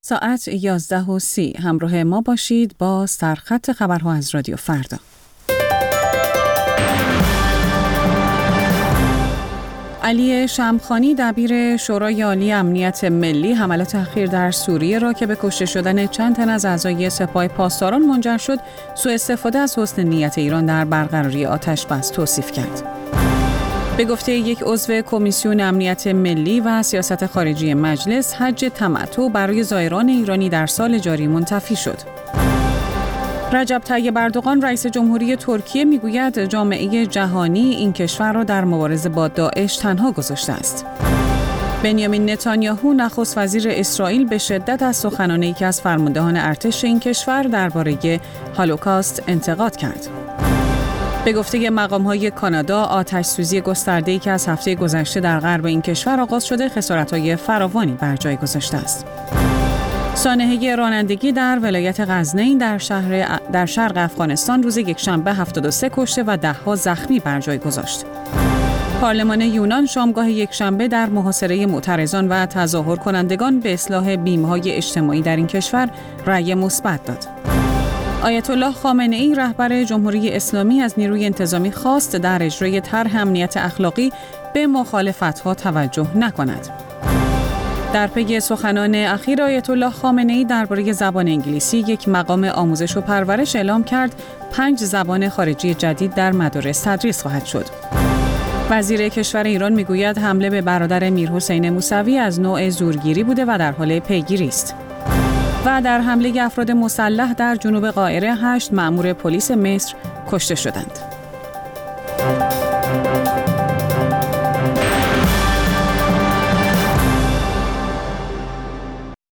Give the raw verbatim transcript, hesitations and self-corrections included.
ساعت یازده و سی همراه ما باشید با سرخط خبرها از رادیو فردا. علی شمخانی دبیر شورای عالی امنیت ملی حملات اخیر در سوریه را که به کشته شدن چند تن از اعضای سپاه پاسداران منجر شد، سوء استفاده از حسن نیت ایران در برقراری آتش‌بس توصیف کرد. به گفته یک عضو کمیسیون امنیت ملی و سیاست خارجی مجلس، حج تمتع برای زائران ایرانی در سال جاری منتفی شد. رجب طیب اردوغان رئیس جمهوری ترکیه میگوید جامعه جهانی این کشور را در مبارزه با داعش تنها گذاشته است. بنیامین نتانیاهو نخست وزیر اسرائیل به شدت از سخنان یکی از فرماندهان ارتش این کشور درباره هولوکاست انتقاد کرد. به گفته مقام‌های کانادا، آتش‌سوزی گسترده‌ای که از هفته گذشته در غرب این کشور آغاز شده، خسارت‌های فراوانی بر جای گذاشته است. سانحه رانندگی در ولایت غزنین در شهر در شرق افغانستان روز یکشنبه هفتاد و سه کشته و ده‌ها زخمی بر جای گذاشت. پارلمان یونان شامگاه یکشنبه در محاصره معترضان و تظاهر کنندگان به اصلاح بیمه‌های اجتماعی در این کشور رأی مثبت داد. آیت الله خامنه‌ای رهبر جمهوری اسلامی از نیروی انتظامی خواست در اجرای طرح امنیت اخلاقی به مخالفت‌ها توجه نکند. در پی سخنان اخیر آیت الله خامنه‌ای درباره زبان انگلیسی، یک مقام آموزش و پرورش اعلام کرد پنج زبان خارجی جدید در مدارس تدریس خواهد شد. وزیر کشور ایران میگوید حمله به برادر میرحسین موسوی از نوع زورگیری بوده و در حال پیگیری است. و در حمله افراد مسلح در جنوب قاهره هشت مأمور پلیس مصر کشته شدند.